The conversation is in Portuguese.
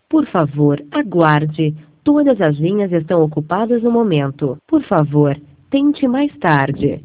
Por favor, aguarde. Todas as linhas estão ocupadas no momento. Por favor, tente mais tarde.